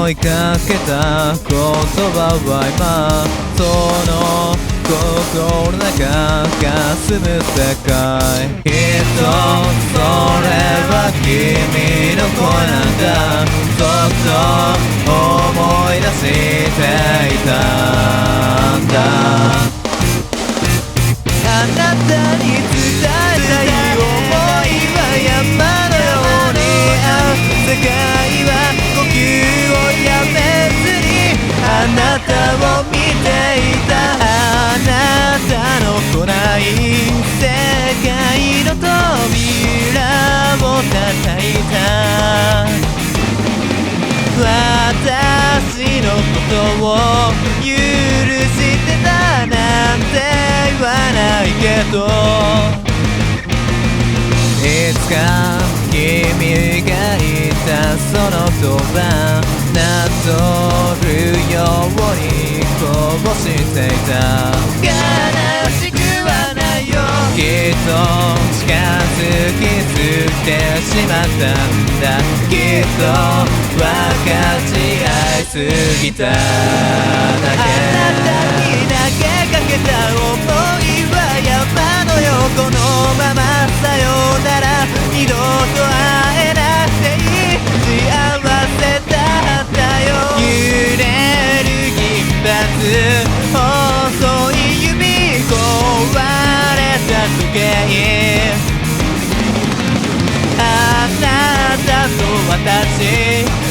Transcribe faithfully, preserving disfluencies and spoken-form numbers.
思いかけた言葉は今その心の中霞む世界きっとそれは君の声なんだそっと思い出していたんだあなたに伝えたい想いは山のようにある世界は呼吸をやめずにあなたを見ていたあなたの来ない世界の扉を叩いた私のことを許してたなんて言わないけどいつか君がいたそのそばなぞるようにこぼしていた悲しくはないよきっと近づきすぎてしまったんだきっと分かち合いすぎただけあなたに投げかけた想いは山のよこのままさよなら二度と会えなくていい幸せだったよ揺れる銀髪細い指壊れた時計あなたと私